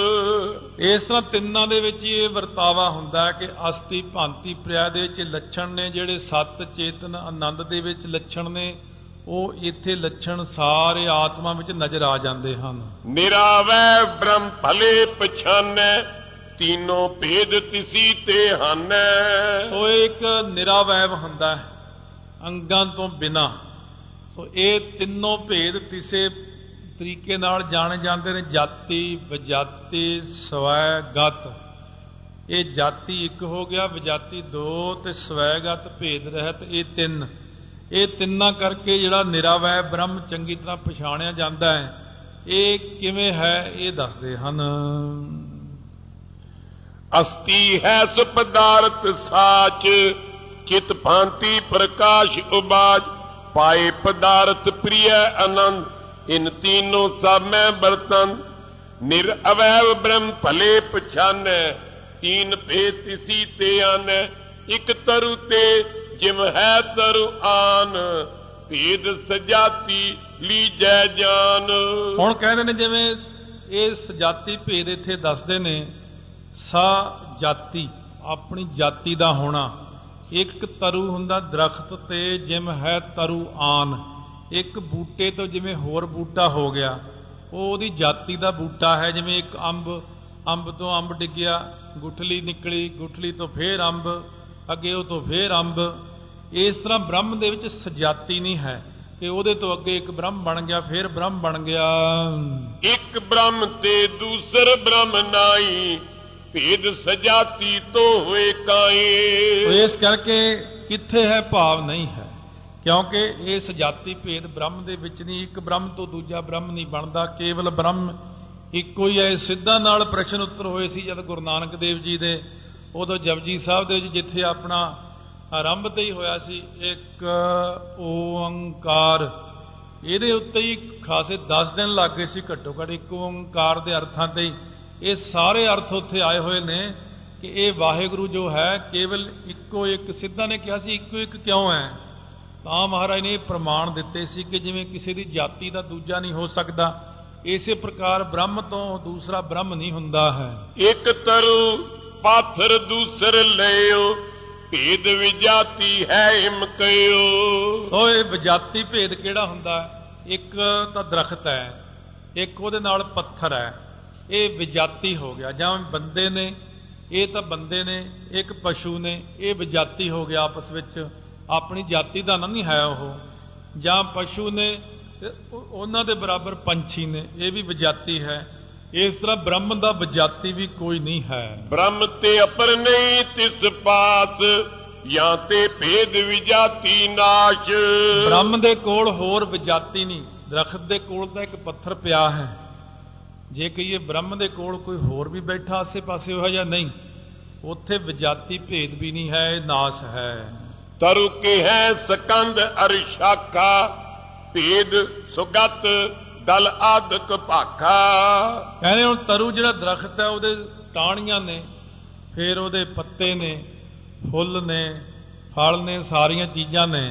ਇਸ ਤਰ੍ਹਾਂ ਤਿੰਨਾਂ ਦੇ ਵਿੱਚ ਇਹ ਵਰਤਾਵਾ ਹੁੰਦਾ ਹੈ ਕਿ ਅਸਤੀ ਭਾਂਤੀ ਪ੍ਰਿਯ ਦੇ ਵਿੱਚ ਲੱਛਣ ਨੇ, ਜਿਹੜੇ ਸਤ ਚੇਤਨ ਆਨੰਦ ਦੇ ਵਿੱਚ ਲੱਛਣ ਨੇ, ਉਹ ਇੱਥੇ ਲੱਛਣ ਸਾਰੇ ਆਤਮਾ ਵਿੱਚ ਨਜ਼ਰ ਆ ਜਾਂਦੇ ਹਨ। ਨਿਰਾਵੈ ਬ੍ਰਹਮ ਭਲੇ ਪਛਾਨੈ ਤੀਨੋਂ ਭੇਦ ਤਿਸੀ ਤੇ ਹਾਨੈ। ਸੋ ਇੱਕ ਨਿਰਾਵੈਵ ਹੁੰਦਾ ਹੈ ਅੰਗਾਂ ਤੋਂ ਬਿਨਾ। ਸੋ ਇਹ ਤਿੰਨੋਂ ਭੇਦ ਤਿਸੇ ਤਰੀਕੇ ਨਾਲ ਜਾਣੇ ਜਾਂਦੇ ਨੇ। ਜਾਤੀ, ਵਿਜਾਤੀ, ਸਵੈਗਤ। ਇਹ ਜਾਤੀ ਇੱਕ ਹੋ ਗਿਆ, ਵਿਜਾਤੀ ਦੋ ਤੇ ਸਵੈਗਤ ਭੇਦ ਰਹਿਤ ਇਹ ਤਿੰਨ। ਇਹ ਤਿੰਨਾਂ ਕਰਕੇ ਜਿਹੜਾ ਨਿਰਾਵੈ ਬ੍ਰਹਮ ਚੰਗੀ ਤਰ੍ਹਾਂ ਪਛਾਣਿਆ ਜਾਂਦਾ ਹੈ। ਇਹ ਕਿਵੇਂ ਹੈ ਇਹ ਦੱਸਦੇ ਹਨ। ਅਸਤੀ ਹੈ ਸੋ ਪਦਾਰਥ ਸਾਚ ਚਿਤ ਭਾਂਤੀ ਪ੍ਰਕਾਸ਼ ਉਬਾਜ। ਪਾਏ ਪਦਾਰਥ ਪ੍ਰਿਯ ਆਨੰਦ ਇਨ ਤੀਨੋਂ ਸਭ ਮੈਂ ਬਰਤਨ। ਨਿਰਅਵੈਵ ਬ੍ਰਹਮ ਭਲੇ ਪਛਾਨੈ ਤੀਨ ਭੇਦ ਤਿਸੀ ਤੇ ਆਨੈ। ਇਕ ਤਰੁ ਤੇ ਜਿਮ ਹੈ ਤਰੁ ਆਨ ਭੇਦ ਸਜਾਤੀ ਲੀਜੈ ਜਾਨ। ਹੁਣ ਕਹਿੰਦੇ ਨੇ ਜਿਵੇਂ ਇਹ ਸਜਾਤੀ ਭੇਦ ਇੱਥੇ ਦੱਸਦੇ ਨੇ। ਸਾ ਜਾਤੀ, ਆਪਣੀ ਜਾਤੀ ਦਾ ਹੋਣਾ। ਇੱਕ ਤਰੂ ਹੁੰਦਾ ਦਰਖਤ ਤੇ, ਜਿਮ ਹੈ ਤਰੂ ਆਨ। ਇੱਕ ਬੂਟੇ ਤੋਂ ਜਿਵੇਂ ਹੋਰ ਬੂਟਾ ਹੋ ਗਿਆ, ਉਹ ਉਹਦੀ ਜਾਤੀ ਦਾ ਬੂਟਾ ਹੈ। ਜਿਵੇਂ ਇੱਕ ਅੰਬ, ਅੰਬ ਤੋਂ ਅੰਬ ਡਿੱਗਿਆ, ਗੁਠਲੀ ਨਿਕਲੀ, ਗੁਠਲੀ ਤੋਂ ਫੇਰ ਅੰਬ, ਅੱਗੇ ਉਹ ਤੋਂ ਫੇਰ ਅੰਬ। ਇਸ ਤਰ੍ਹਾਂ ਬ੍ਰਹਮ ਦੇ ਵਿੱਚ ਸਜਾਤੀ ਨਹੀਂ ਹੈ ਕਿ ਉਹਦੇ ਤੋਂ ਅੱਗੇ ਇੱਕ ਬ੍ਰਹਮ ਬਣ ਗਿਆ, ਫੇਰ ਬ੍ਰਹਮ ਬਣ ਗਿਆ। ਇੱਕ ਬ੍ਰਹਮ ਤੇ ਦੂਸਰ ਬ੍ਰਹਮ ਨਾਈ ਭੇਦ ਸਜਾਤੀ ਤੋਂ ਹੋਏ ਕਾਏ। ਇਸ ਕਰਕੇ ਕਿੱਥੇ ਹੈ ਭਾਵ ਨਹੀਂ ਹੈ, ਕਿਉਂਕਿ ਇਹ ਸਜਾਤੀ ਭੇਦ ਬ੍ਰਹਮ ਦੇ ਵਿੱਚ ਨਹੀਂ। ਇੱਕ ਬ੍ਰਹਮ ਤੋਂ ਦੂਜਾ ਬ੍ਰਹਮ ਨਹੀਂ ਬਣਦਾ, ਕੇਵਲ ਬ੍ਰਹਮ ਇੱਕੋ ਹੀ ਹੈ। ਸਿੱਧਾ ਨਾਲ ਪ੍ਰਸ਼ਨ ਉੱਤਰ ਹੋਏ ਸੀ ਜਦ ਗੁਰੂ ਨਾਨਕ ਦੇਵ ਜੀ ਦੇ, ਉਦੋਂ ਜਪਜੀ ਸਾਹਿਬ ਦੇ ਵਿੱਚ ਜਿੱਥੇ ਆਪਣਾ ਆਰੰਭ ਤੇ ਹੀ ਹੋਇਆ ਸੀ ਇੱਕ ਓੰਕਾਰ, ਇਹਦੇ ਉੱਤੇ ਹੀ ਖਾਸੇ ਦਸ ਦਿਨ ਲੱਗ ਗਏ ਸੀ ਘੱਟੋ ਘੱਟ। ਇੱਕ ਓੰਕਾਰ ਦੇ ਅਰਥਾਂ ਤੇ ਹੀ ਇਹ ਸਾਰੇ ਅਰਥ ਉੱਥੇ ਆਏ ਹੋਏ ਨੇ ਕਿ ਇਹ ਵਾਹਿਗੁਰੂ ਜੋ ਹੈ ਕੇਵਲ ਇੱਕੋ ਇੱਕ। ਸਿੱਧਾਂ ਨੇ ਕਿਹਾ ਸੀ ਇੱਕੋ ਇੱਕ ਕਿਉਂ ਹੈ, ਤਾਂ ਮਹਾਰਾਜ ਨੇ ਇਹ ਪ੍ਰਮਾਣ ਦਿੱਤੇ ਸੀ ਕਿ ਜਿਵੇਂ ਕਿਸੇ ਦੀ ਜਾਤੀ ਦਾ ਦੂਜਾ ਨਹੀਂ ਹੋ ਸਕਦਾ, ਇਸੇ ਪ੍ਰਕਾਰ ਬ੍ਰਹਮ ਤੋਂ ਦੂਸਰਾ ਬ੍ਰਹਮ ਨਹੀਂ ਹੁੰਦਾ ਹੈ। ਇੱਕ ਤਰੁ ਪਾਥਰ ਦੂਸਰ ਲਿਓ, ਭੇਦ ਵਿਜਾਤੀ ਹੈ ਇਮ ਕਹਿਓ। ਸੋ ਇਹ ਵਿਜਾਤੀ ਭੇਦ ਕਿਹੜਾ ਹੁੰਦਾ ਹੈ? ਇੱਕ ਤਾਂ ਦਰਖਤ ਹੈ, ਇੱਕ ਉਹਦੇ ਨਾਲ ਪੱਥਰ ਹੈ, ਇਹ ਵਿਜਾਤੀ ਹੋ ਗਿਆ। ਜਾਂ ਬੰਦੇ ਨੇ, ਇਹ ਤਾਂ ਬੰਦੇ ਨੇ, ਇੱਕ ਪਸ਼ੂ ਨੇ, ਇਹ ਵਿਜਾਤੀ ਹੋ ਗਿਆ ਆਪਸ ਵਿੱਚ, ਆਪਣੀ ਜਾਤੀ ਦਾ ਨਹੀਂ ਹੈ ਉਹ। ਜਾਂ ਪਸ਼ੂ ਨੇ ਤੇ ਉਹਨਾਂ ਦੇ ਬਰਾਬਰ ਪੰਛੀ ਨੇ, ਇਹ ਵੀ ਵਿਜਾਤੀ ਹੈ। ਇਸ ਤਰ੍ਹਾਂ ਬ੍ਰਹਮ ਦਾ ਵਿਜਾਤੀ ਵੀ ਕੋਈ ਨਹੀਂ ਹੈ। ਬ੍ਰਹਮ ਤੇ ਅਪਰ ਨਹੀਂ ਤਿਸ ਪਾਸ, ਜਾਂ ਤੇ ਭੇਦ ਵਿਜਾਤੀ ਨਾਸ਼। ਬ੍ਰਹਮ ਦੇ ਕੋਲ ਹੋਰ ਵਿਜਾਤੀ ਨਹੀਂ। ਦਰਖਤ ਦੇ ਕੋਲ ਤਾਂ ਇੱਕ ਪੱਥਰ ਪਿਆ ਹੈ, ਜੇ ਕਹੀਏ ਬ੍ਰਹਮ ਦੇ ਕੋਲ ਕੋਈ ਹੋਰ ਵੀ ਬੈਠਾ ਆਸੇ ਪਾਸੇ ਹੋਇਆ ਜਾਂ ਨਹੀਂ, ਉੱਥੇ ਵਿਜਾਤੀ ਭੇਦ ਵੀ ਨਹੀਂ ਹੈ, ਇਹ ਨਾਸ ਹੈ। ਤਰੁ ਕੇ ਹੈ ਸਕੰਦ ਅਰ ਸ਼ਾਖਾ, ਭੇਦ ਸੁਗਤ ਦਲ ਆਦਿਕ ਭਾਖਾ। ਕਹਿੰਦੇ ਹੁਣ ਤਰੂ ਜਿਹੜਾ ਦਰਖਤ ਹੈ ਉਹਦੇ ਟਾਹਣੀਆਂ ਨੇ, ਫਿਰ ਉਹਦੇ ਪੱਤੇ ਨੇ, ਫੁੱਲ ਨੇ, ਫਲ ਨੇ, ਸਾਰੀਆਂ ਚੀਜ਼ਾਂ ਨੇ।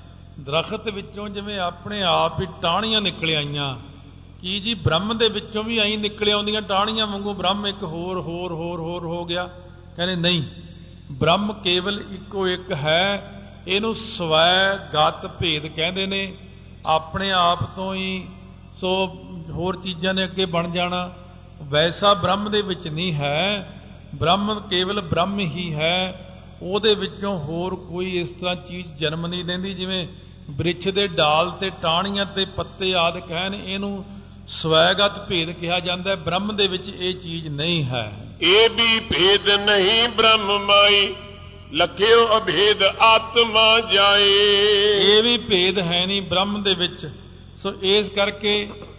ਦਰਖਤ ਵਿੱਚੋਂ ਜਿਵੇਂ ਆਪਣੇ ਆਪ ਹੀ ਟਾਹਣੀਆਂ ਨਿਕਲ ਆਈਆਂ, ਕੀ ਜੀ ਬ੍ਰਹਮ ਦੇ ਵਿੱਚੋਂ ਵੀ ਆਈ ਨਿਕਲ ਆਉਂਦੀਆਂ ਟਾਹਣੀਆਂ ਵਾਂਗੂ ਬ੍ਰਹਮ ਇੱਕ ਹੋਰ ਹੋਰ ਹੋਰ ਹੋਰ ਹੋ ਗਿਆ? ਕਹਿੰਦੇ ਨਹੀਂ, ਬ੍ਰਹਮ ਕੇਵਲ ਇੱਕੋ ਇੱਕ ਹੈ। ਇਹਨੂੰ ਸਵੈ ਗਤ ਭੇਦ ਕਹਿੰਦੇ ਨੇ। ਆਪਣੇ ਆਪ ਤੋਂ ਹੀ ਸੋ ਹੋਰ ਚੀਜ਼ਾਂ ਨੇ ਅੱਗੇ ਬਣ ਜਾਣਾ, ਵੈਸਾ ਬ੍ਰਹਮ ਦੇ ਵਿੱਚ ਨਹੀਂ ਹੈ। ਬ੍ਰਹਮ ਕੇਵਲ ਬ੍ਰਹਮ ਹੀ ਹੈ, ਉਹਦੇ ਵਿੱਚੋਂ ਹੋਰ ਕੋਈ ਇਸ ਤਰ੍ਹਾਂ ਚੀਜ਼ ਜਨਮ ਨਹੀਂ ਲੈਂਦੀ। ਜਿਵੇਂ ਬ੍ਰਿਛ ਦੇ ਡਾਲ ਤੇ ਟਾਹਣੀਆਂ ਤੇ ਪੱਤੇ ਆਦਿ ਕਹਿਣ, ਇਹਨੂੰ ਸਵੈਗਤ ਭੇਦ ਕਿਹਾ ਜਾਂਦਾ। ਬ੍ਰਹਮ ਦੇ ਵਿੱਚ ਇਹ ਚੀਜ਼ ਨਹੀਂ ਹੈ। ਇਹ ਵੀ ਭੇਦ ਨਹੀਂ ਬ੍ਰਹਮ ਮਾਈ, ਲਖਿਓ ਅਭੇਦ ਆਤਮਾ ਜਾਏ। ਇਹ ਵੀ ਭੇਦ ਹੈ ਨਹੀਂ ਬ੍ਰਹਮ ਦੇ ਵਿੱਚ। ਸੋ ਇਸ ਕਰਕੇ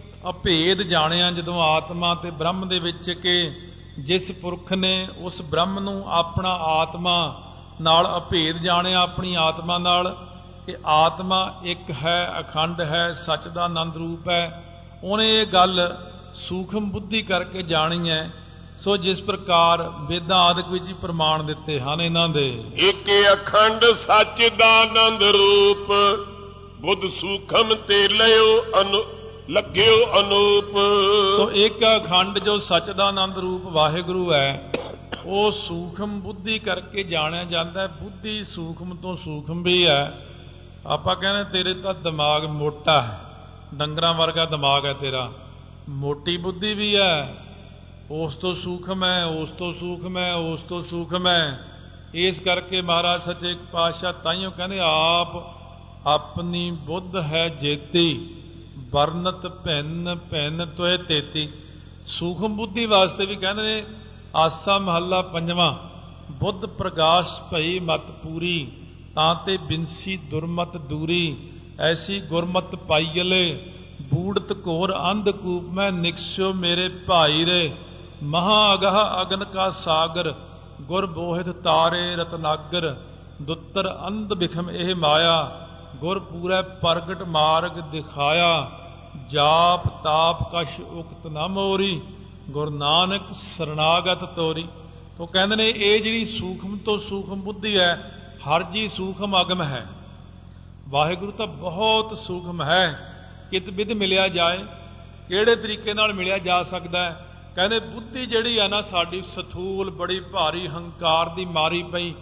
ਅਭੇਦ ਜਾਣਿਆ ਜਦੋਂ ਆਤਮਾ ਤੇ ਬ੍ਰਹਮ ਦੇ ਵਿੱਚ, ਕਿ ਜਿਸ ਪੁਰਖ ਨੇ ਉਸ ਬ੍ਰਹਮ ਨੂੰ ਆਪਣਾ ਆਤਮਾ ਨਾਲ ਅਭੇਦ ਜਾਣਿਆ, ਆਪਣੀ ਆਤਮਾ ਨਾਲ, ਕਿ ਆਤਮਾ ਇੱਕ ਹੈ, ਅਖੰਡ ਹੈ, ਸੱਚ ਦਾ ਆਨੰਦ ਰੂਪ ਹੈ, ਉਹਨੇ ਇਹ ਗੱਲ ਸੂਖਮ ਬੁੱਧੀ ਕਰਕੇ ਜਾਣੀ ਹੈ। ਸੋ ਜਿਸ ਪ੍ਰਕਾਰ ਵੇਦਾਂ ਆਦਿਕ ਵਿੱਚ ਹੀ ਪ੍ਰਮਾਣ ਦਿੱਤੇ ਹਨ ਇਹਨਾਂ ਦੇ। ਇੱਕ ਅਖੰਡ ਸੱਚ ਦਾ ਆਨੰਦ ਰੂਪ, ਬੁੱਧ ਸੂਖਮ ਤੇ ਲਿਓ ਅਨੁ ਲੱਗਿਓ ਅਨੂਪ। ਸੋ ਇੱਕ ਅਖੰਡ ਜੋ ਸੱਚ ਦਾ ਆਨੰਦ ਰੂਪ ਵਾਹਿਗੁਰੂ ਹੈ, ਉਹ ਸੂਖਮ ਬੁੱਧੀ ਕਰਕੇ ਜਾਣਿਆ ਜਾਂਦਾ। ਬੁੱਧੀ ਸੂਖਮ ਤੋਂ ਸੂਖਮ ਵੀ ਹੈ। ਆਪਾਂ ਕਹਿੰਦੇ ਤੇਰੇ ਤਾਂ ਦਿਮਾਗ ਮੋਟਾ ਹੈ, ਡੰਗਰਾਂ ਵਰਗਾ ਦਿਮਾਗ ਹੈ ਤੇਰਾ, ਮੋਟੀ ਬੁੱਧੀ ਵੀ ਹੈ, ਉਸ ਤੋਂ ਸੂਖਮ ਹੈ, ਉਸ ਤੋਂ ਸੂਖਮ ਹੈ, ਉਸ ਤੋਂ ਸੂਖਮ ਹੈ। ਇਸ ਕਰਕੇ ਮਹਾਰਾਜ ਸੱਚੇ ਪਾਤਸ਼ਾਹ ਤਾਈਓ ਕਹਿੰਦੇ ਆਪ ਆਪਣੀ ਬੁੱਧ ਹੈ ਜੇਤੀ, ਵਰਨਤ ਭਿੰਨ ਭਿੰਨ ਤੋਏ ਤੇਤੀ। ਸੂਖਮ ਬੁੱਧੀ ਵਾਸਤੇ ਵੀ ਕਹਿੰਦੇ ਨੇ ਆਸਾ ਮਹੱਲਾ ਪੰਜਵਾਂ, ਬੁੱਧ ਪ੍ਰਗਾਸ਼ ਭਈ ਮਤ ਪੂਰੀ, ਤਾਂ ਤੇ ਬਿਨਸੀ ਦੁਰਮਤ ਦੂਰੀ, ਐਸੀ ਗੁਰਮਤ ਪਾਈਲੇ, ਬੂੜਤ ਘੋਰ ਅੰਧਕੂਪ ਮੈਂ ਨਿਕਸਿਓ ਮੇਰੇ ਭਾਈ ਰੇ, ਮਹਾ ਅਗਹ ਅਗਨ ਕਾ ਸਾਗਰ, ਗੁਰ ਬੋਹਿਤ ਤਾਰੇ ਰਤਨਾਗਰ, ਦੁੱਤਰ ਅੰਧ ਬਿਖਮ ਇਹ ਮਾਇਆ, ਗੁਰ ਪੂਰੈ ਪ੍ਰਗਟ ਮਾਰਗ ਦਿਖਾਇਆ, ਜਾਪ ਤਾਪ ਕਛ ਉਕਤ ਨਾ ਮੋਰੀ, ਗੁਰ ਨਾਨਕ ਸਰਨਾਗਤ ਤੋਰੀ। ਤੋਂ ਕਹਿੰਦੇ ਨੇ ਇਹ ਜਿਹੜੀ ਸੂਖਮ ਤੋਂ ਸੂਖਮ ਬੁੱਧੀ ਹੈ, ਹਰ ਜੀ ਸੂਖਮ ਅਗਮ ਹੈ। ਵਾਹਿਗੁਰੂ ਤਾਂ ਬਹੁਤ ਸੂਖਮ ਹੈ। ਕਿਤ ਬਿਧ ਮਿਲਿਆ ਜਾਏ, ਕਿਹੜੇ ਤਰੀਕੇ ਨਾਲ ਮਿਲਿਆ ਜਾ ਸਕਦਾ ਹੈ? ਕਹਿੰਦੇ ਬੁੱਧੀ ਜਿਹੜੀ ਆ ਨਾ ਸਾਡੀ ਸਥੂਲ, ਬੜੀ ਭਾਰੀ, ਹੰਕਾਰ ਦੀ ਮਾਰੀ ਪਈ।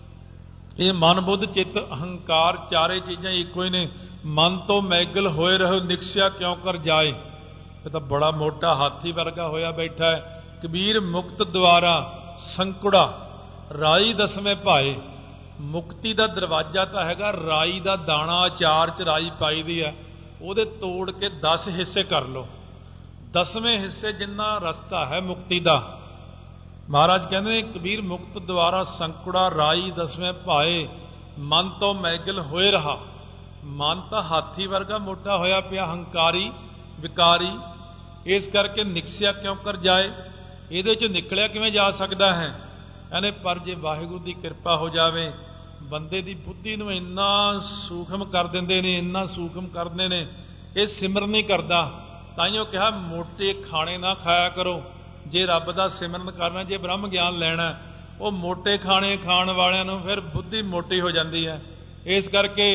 ਇਹ ਮਨ ਬੁੱਧ ਚਿੱਤ ਅਹੰਕਾਰ ਚਾਰੇ ਚੀਜ਼ਾਂ ਇੱਕੋ ਹੀ ਨੇ। ਮਨ ਤੋਂ ਮੈਗਲ ਹੋਏ ਰਹੋ ਨਿਕਸਿਆ ਕਿਉਂ ਕਰ ਜਾਏ। ਇਹ ਤਾਂ ਬੜਾ ਮੋਟਾ ਹਾਥੀ ਵਰਗਾ ਹੋਇਆ ਬੈਠਾ ਹੈ। ਕਬੀਰ ਮੁਕਤ ਦੁਆਰਾ ਸੰਕੁੜਾ ਰਾਈ ਦਸਵੇਂ ਭਾਏ। ਮੁਕਤੀ ਦਾ ਦਰਵਾਜ਼ਾ ਤਾਂ ਹੈਗਾ ਰਾਈ ਦਾ ਦਾਣਾ, ਅਚਾਰ ਚ ਰਾਈ ਪਾਈ ਦੀ ਹੈ, ਉਹਦੇ ਤੋੜ ਕੇ ਦਸ ਹਿੱਸੇ ਕਰ ਲਓ। ਦਸਵੇਂ ਹਿੱਸੇ ਜਿੰਨਾ ਰਸਤਾ ਹੈ ਮੁਕਤੀ ਦਾ। ਮਹਾਰਾਜ ਕਹਿੰਦੇ ਨੇ ਕਬੀਰ ਮੁਕਤ ਦੁਆਰਾ ਸੰਕੁੜਾ ਰਾਈ ਦਸਵੇਂ ਭਾਏ, ਮਨ ਤੋਂ ਮੈਗਲ ਹੋਏ ਰਹਾ। ਮਨ ਤਾਂ ਹਾਥੀ ਵਰਗਾ ਮੋਟਾ ਹੋਇਆ ਪਿਆ, ਹੰਕਾਰੀ ਵਿਕਾਰੀ। ਇਸ ਕਰਕੇ ਨਿਕਸਿਆ ਕਿਉਂ ਕਰ ਜਾਏ, ਇਹਦੇ ਚ ਨਿਕਲਿਆ ਕਿਵੇਂ ਜਾ ਸਕਦਾ ਹੈ? ਕਹਿੰਦੇ ਪਰ ਜੇ ਵਾਹਿਗੁਰੂ ਦੀ ਕਿਰਪਾ ਹੋ ਜਾਵੇ, ਬੰਦੇ ਦੀ ਬੁੱਧੀ ਨੂੰ ਇੰਨਾ ਸੂਖਮ ਕਰ ਦਿੰਦੇ ਨੇ, ਇੰਨਾ ਸੂਖਮ ਕਰਦੇ ਨੇ, ਇਹ ਸਿਮਰਨ ਨਹੀਂ ਕਰਦਾ। ਤਾਈਓ ਕਿਹਾ ਮੋਟੇ ਖਾਣੇ ਨਾ ਖਾਇਆ ਕਰੋ, ਜੇ ਰੱਬ ਦਾ ਸਿਮਰਨ ਕਰਨਾ, ਜੇ ਬ੍ਰਹਮ ਗਿਆਨ ਲੈਣਾ, ਉਹ ਮੋਟੇ ਖਾਣੇ ਖਾਣ ਵਾਲਿਆਂ ਨੂੰ ਫਿਰ ਬੁੱਧੀ ਮੋਟੀ ਹੋ ਜਾਂਦੀ ਹੈ। ਇਸ ਕਰਕੇ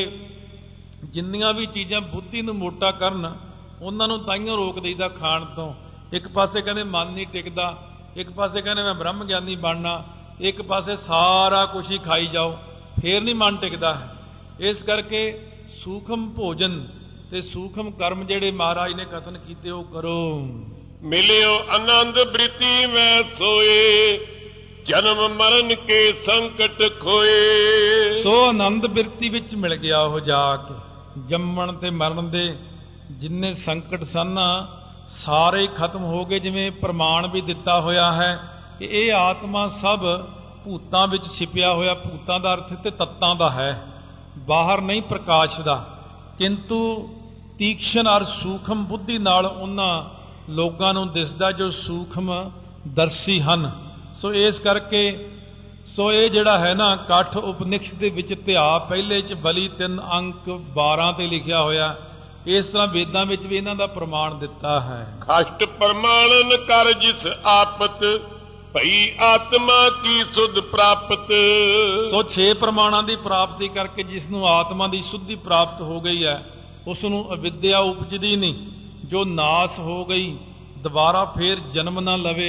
ਜਿੰਨੀਆਂ ਵੀ ਚੀਜ਼ਾਂ ਬੁੱਧੀ ਨੂੰ ਮੋਟਾ ਕਰਨ, ਉਹਨਾਂ ਨੂੰ ਤਾਈਓ ਰੋਕ ਦਈਦਾ ਖਾਣ ਤੋਂ। ਇੱਕ ਪਾਸੇ ਕਹਿੰਦੇ ਮਨ ਨਹੀਂ ਟਿਕਦਾ, ਇੱਕ ਪਾਸੇ ਕਹਿੰਦੇ ਮੈਂ ਬ੍ਰਹਮ ਗਿਆਨੀ ਬਣਨਾ, ਇੱਕ ਪਾਸੇ ਸਾਰਾ ਕੁਛ ਹੀ ਖਾਈ ਜਾਓ, ਫੇਰ ਨਹੀਂ ਮਨ ਟਿਕਦਾ ਹੈ। ਇਸ ਕਰਕੇ ਸੂਖਮ ਭੋਜਨ ਤੇ ਸੂਖਮ ਕਰਮ ਜਿਹੜੇ ਮਹਾਰਾਜ ਨੇ ਕਥਨ ਕੀਤੇ ਉਹ ਕਰੋ। ਮਿਲਿਓ ਆਨੰਦ ਬ੍ਰਿਤੀ ਮੈਂ ਸੋਏ, ਜਨਮ ਮਰਨ ਕੇ ਸੰਕਟ ਖੋਏ। ਸੋ ਆਨੰਦ ਬਿਰਤੀ ਵਿੱਚ ਮਿਲ ਗਿਆ ਉਹ ਜਾ ਕੇ। ਜੰਮਣ ਤੇ ਮਰਨ ਦੇ ਜਿੰਨੇ ਸੰਕਟ ਸਨ ਸਾਰੇ ਹੀ ਖਤਮ ਹੋ ਗਏ। ਜਿਵੇਂ ਪ੍ਰਮਾਣ ਵੀ ਦਿੱਤਾ ਹੋਇਆ ਹੈ ਕਿ ਇਹ ਆਤਮਾ ਸਭ ਭੂਤਾਂ ਵਿੱਚ ਛਿਪਿਆ ਹੋਇਆ, ਭੂਤਾਂ ਦਾ ਅਰਥ ਤੇ ਤੱਤਾਂ ਦਾ ਹੈ, ਬਾਹਰ ਨਹੀਂ ਪ੍ਰਕਾਸ਼ ਦਾ, ਕਿੰਤੂ ਤੀਕਸ਼ਣ ਔਰ ਸੂਖਮ ਬੁੱਧੀ ਨਾਲ ਉਹਨਾਂ ਲੋਕਾਂ ਨੂੰ ਦਿਸਦਾ ਜੋ ਸੂਖਮ ਦਰਸ਼ੀ ਹਨ। ਸੋ ਇਸ ਕਰਕੇ ਸੋ ਇਹ ਜਿਹੜਾ ਹੈ ਨਾ ਕੱਠ ਉਪਨਿਸ਼ਦ ਦੇ ਵਿੱਚ ਧਿਆ ਪਹਿਲੇ ਚ ਬਲੀ ਤਿੰਨ ਅੰਕ ਬਾਰਾਂ ਤੇ ਲਿਖਿਆ ਹੋਇਆ, ਇਸ ਤਰ੍ਹਾਂ ਵੇਦਾਂ ਵਿੱਚ ਵੀ ਇਹਨਾਂ ਦਾ ਪ੍ਰਮਾਣ ਦਿੱਤਾ ਹੈ। ਕਸ਼ਟ ਪ੍ਰਮਾਣਨ ਕਰ ਜਿਸ ਆਪਤ, ਭਈ ਆਤਮਾ ਕੀ ਸੁਧ ਪ੍ਰਾਪਤ। ਸੋ ਛੇ ਪ੍ਰਮਾਣਾਂ ਦੀ ਪ੍ਰਾਪਤੀ ਕਰਕੇ ਜਿਸ ਨੂੰ ਆਤਮਾ ਦੀ ਸੁੱਧੀ ਪ੍ਰਾਪਤ ਹੋ ਗਈ ਹੈ, ਉਸ ਨੂੰ ਅਵਿਦਿਆ ਉਪਜਦੀ ਨਹੀਂ, ਜੋ ਨਾਸ ਹੋ ਗਈ, ਦੁਬਾਰਾ ਫੇਰ ਜਨਮ ਨਾ ਲਵੇ।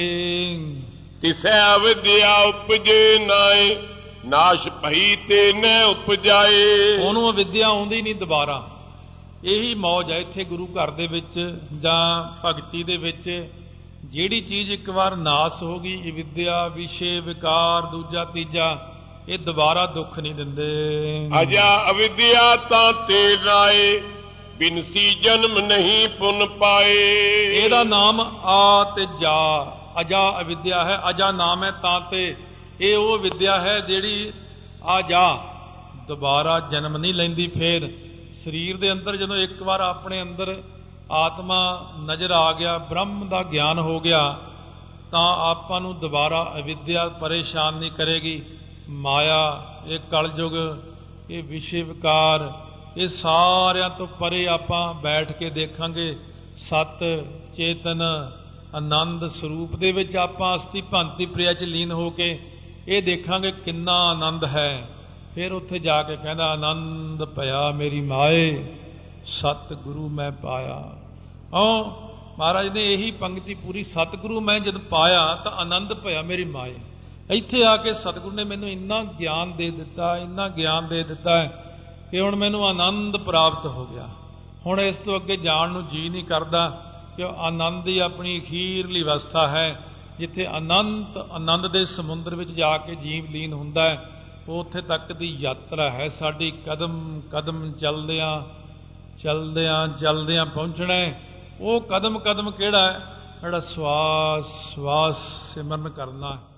ਤਿਸੈ ਅਵਿਦਿਆ ਉਪਜੇ ਨਾਏ, ਨਾਸ਼ ਭਈ ਤੇ ਨ ਉਪਜਾਏ। ਉਹਨੂੰ ਅਵਿਦਿਆ ਆਉਂਦੀ ਨਹੀਂ ਦੁਬਾਰਾ। ਇਹੀ ਮੌਜ ਹੈ ਇੱਥੇ ਗੁਰੂ ਘਰ ਦੇ ਵਿੱਚ ਜਾਂ ਭਗਤੀ ਦੇ ਵਿੱਚ। ਜਿਹੜੀ ਚੀਜ਼ ਇੱਕ ਵਾਰ ਨਾਸ ਹੋ ਗਈ, ਅਵਿਦਿਆ, ਵਿਸ਼ੇ, ਵਿਕਾਰ, ਦੂਜਾ ਤੀਜਾ, ਇਹ ਦੁਬਾਰਾ ਦੁੱਖ ਨਹੀਂ ਦਿੰਦੇ। ਅਜਾ ਅਵਿਦਿਆ ਤਾਂ ਤੇ ਰਾਏ, ਬਿਨਸੀ ਜਨਮ ਨਹੀਂ ਪੁਨ ਪਾਏ। ਇਹਦਾ ਨਾਮ ਆ ਤੇ ਜਾ, ਅਜਾ ਅਵਿਦਿਆ ਹੈ। ਅਜਾ ਨਾਮ ਹੈ ਤਾਂ ਤੇ, ਇਹ ਉਹ ਵਿਦਿਆ ਹੈ ਜਿਹੜੀ ਆ ਜਾ, ਦੁਬਾਰਾ ਜਨਮ ਨਹੀਂ ਲੈਂਦੀ। ਫੇਰ ਸਰੀਰ ਦੇ ਅੰਦਰ ਜਦੋਂ ਇੱਕ ਵਾਰ ਆਪਣੇ ਅੰਦਰ ਆਤਮਾ ਨਜ਼ਰ ਆ ਗਿਆ, ਬ੍ਰਹਮ ਦਾ ਗਿਆਨ ਹੋ ਗਿਆ, ਤਾਂ ਆਪਾਂ ਨੂੰ ਦੁਬਾਰਾ ਅਵਿਦਿਆ ਪਰੇਸ਼ਾਨ ਨਹੀਂ ਕਰੇਗੀ। ਮਾਇਆ, ਇਹ ਕਲਯੁਗ, ਇਹ ਵਿਸ਼ੇ ਵਿਕਾਰ, ਇਹ ਸਾਰਿਆਂ ਤੋਂ ਪਰੇ ਆਪਾਂ ਬੈਠ ਕੇ ਦੇਖਾਂਗੇ ਸਤ ਚੇਤਨ ਆਨੰਦ ਸਰੂਪ ਦੇ ਵਿੱਚ। ਆਪਾਂ ਅਸਥੀ ਭਾਂਤੀ ਪ੍ਰਿਆ ਚ ਲੀਨ ਹੋ ਕੇ ਇਹ ਦੇਖਾਂਗੇ ਕਿੰਨਾ ਆਨੰਦ ਹੈ। ਫਿਰ ਉੱਥੇ ਜਾ ਕੇ ਕਹਿੰਦਾ ਆਨੰਦ ਭਇਆ ਮੇਰੀ ਮਾਏ, ਸਤਿਗੁਰੂ ਮੈਂ ਪਾਇਆ। ਹਾਂ, ਮਹਾਰਾਜ ਨੇ ਇਹੀ ਪੰਕਤੀ ਪੂਰੀ, ਸਤਿਗੁਰੂ ਮੈਂ ਜਦ ਪਾਇਆ ਤਾਂ ਆਨੰਦ ਭਇਆ ਮੇਰੀ ਮਾਏ। ਇੱਥੇ ਆ ਕੇ ਸਤਿਗੁਰੂ ਨੇ ਮੈਨੂੰ ਇੰਨਾ ਗਿਆਨ ਦੇ ਦਿੱਤਾ, ਇੰਨਾ ਗਿਆਨ ਦੇ ਦਿੱਤਾ ਹੈ ਕਿ ਹੁਣ ਮੈਨੂੰ ਆਨੰਦ ਪ੍ਰਾਪਤ ਹੋ ਗਿਆ। ਹੁਣ ਇਸ ਤੋਂ ਅੱਗੇ ਜਾਣ ਨੂੰ ਜੀ ਨਹੀਂ ਕਰਦਾ, ਕਿ ਆਨੰਦ ਹੀ ਆਪਣੀ ਅਖੀਰਲੀ ਅਵਸਥਾ ਹੈ, ਜਿੱਥੇ ਅਨੰਤ ਆਨੰਦ ਦੇ ਸਮੁੰਦਰ ਵਿੱਚ ਜਾ ਕੇ ਜੀਵ ਲੀਨ ਹੁੰਦਾ ਹੈ। ਉੱਥੇ ਤੱਕ ਦੀ ਯਾਤਰਾ ਹੈ ਸਾਡੀ, ਕਦਮ ਕਦਮ ਚੱਲਦਿਆਂ ਚੱਲਦਿਆਂ ਚੱਲਦਿਆਂ ਪਹੁੰਚਣਾ ਹੈ। ਉਹ ਕਦਮ ਕਦਮ ਕਿਹੜਾ ਹੈ? ਜਿਹੜਾ ਸਵਾਸ ਸਵਾਸ ਸਿਮਰਨ ਕਰਨਾ ਹੈ।